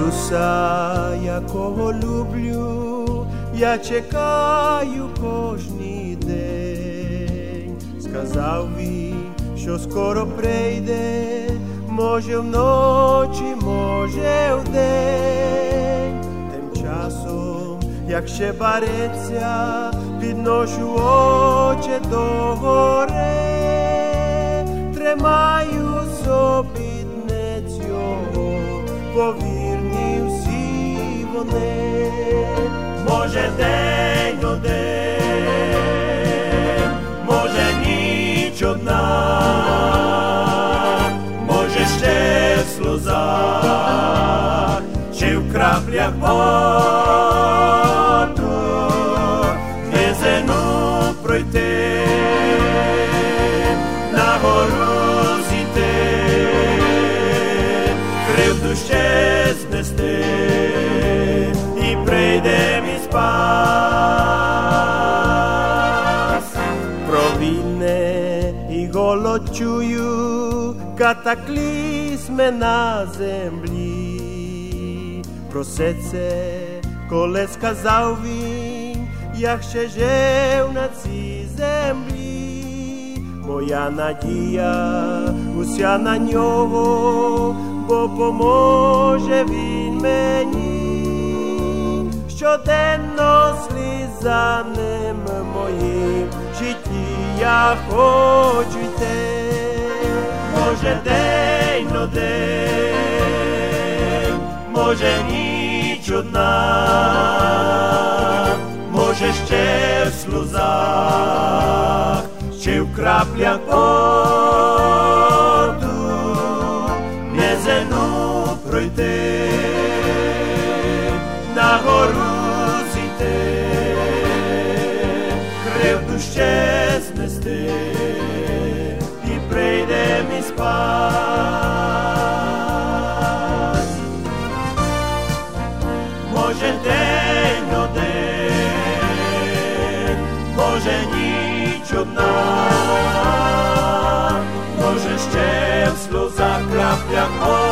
Ісуса, якого люблю, я чекаю кожний день. Сказав він, що скоро прийде, може вночі, може вдень. Тим часом, як ще бареться, підношу очі до гори, тримаю обітниць його, повірні всі вони. Може день один, може ніч одна, може ще в сльозах, чи в краплях поту, низину пройти, на гору зійти, кривду ще знести, і прийде мій спас. Про війни і голод чую, катаклізми на землі. Про все це, коли сказав він, я ще жив на цій землі. Моя надія уся на нього, бо поможе він мені. Щоденно слізаним моїм житті я хочу йти. Може день один, може ніч одна, може ще в сльозах, чи в краплях поту, низину пройти, на гору зійти, кривду ще знести, і прийде мій спас. Може день один, може ніч одна, може ще в сльозах краплях